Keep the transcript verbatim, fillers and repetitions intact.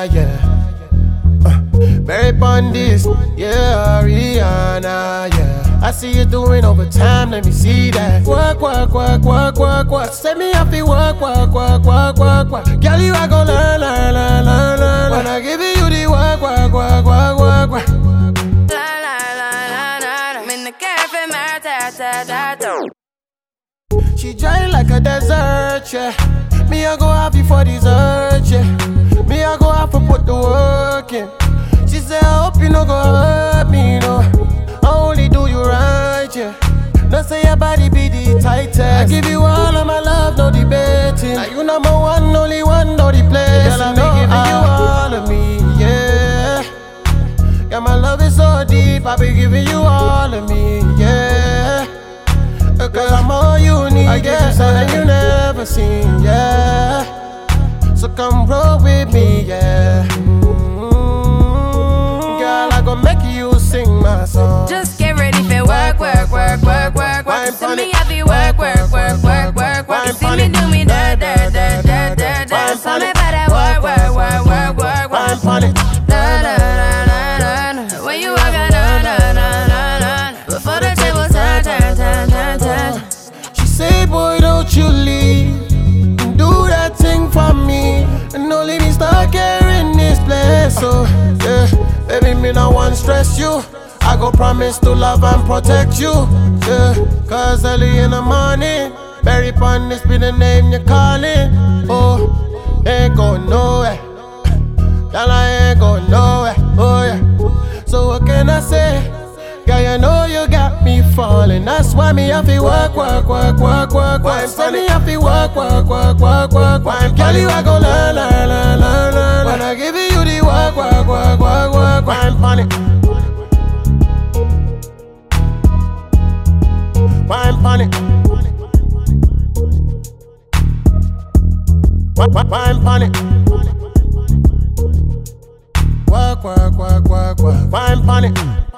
yeah. Mary Pondis, yeah, Rihanna, yeah. I see you doing overtime, let me see that. Work, work, work, work, work, work. Set me up, you work, work, work, work, work, work. Girl, you are gonna learn, learn, learn, learn, learn. When I give you the work, work, work, work, work, work. La la la la la. I'm in the cafe, my ta ta ta ta. She dry like a desert, yeah. Me I go happy for dessert, yeah. Me I go have to put the work in. She said, I hope you no go hurt me, no. I only do you right, yeah. Don't say your body be the tightest. I give you all of my love, no debating. Now you number one, only one, no the place. Girl, I be giving you all of me, yeah. Yeah, my love is so deep, I be giving you all of me, yeah. Cause I'm all you need, I give you something you never seen, yeah. So come roll with me, yeah. Make you sing my song. Just get ready for work, work, work, work, work, work. You see me happy, work, work, work, work, work, work. You see me do me da da da da da da. Tell me about that work, work, work, work, work, work. Da da da da da. When you walk, da da da da da. Before the table turn, turn, turn, turn, turn. She say, boy, don't you leave. Do that thing for me, and don't let me start carrying this place. So yeah. Baby, me no want stress you. I go promise to love and protect you, yeah. Cause early in the morning, Mary Pondis be the name you're calling. Oh, ain't going nowhere. Girl, I ain't going nowhere, oh yeah. So what can I say? Girl, you know you got me falling. That's why me have to work, work, work, work, work, work. Say me have to work, work, work, work, work, work. Girl, you are gonna learn, learn, learn, learn, learn. When I give you the work, work, work, work, work, wine pon it, wine pon it, wine pon it, work, work, work, work, work, wine pon it.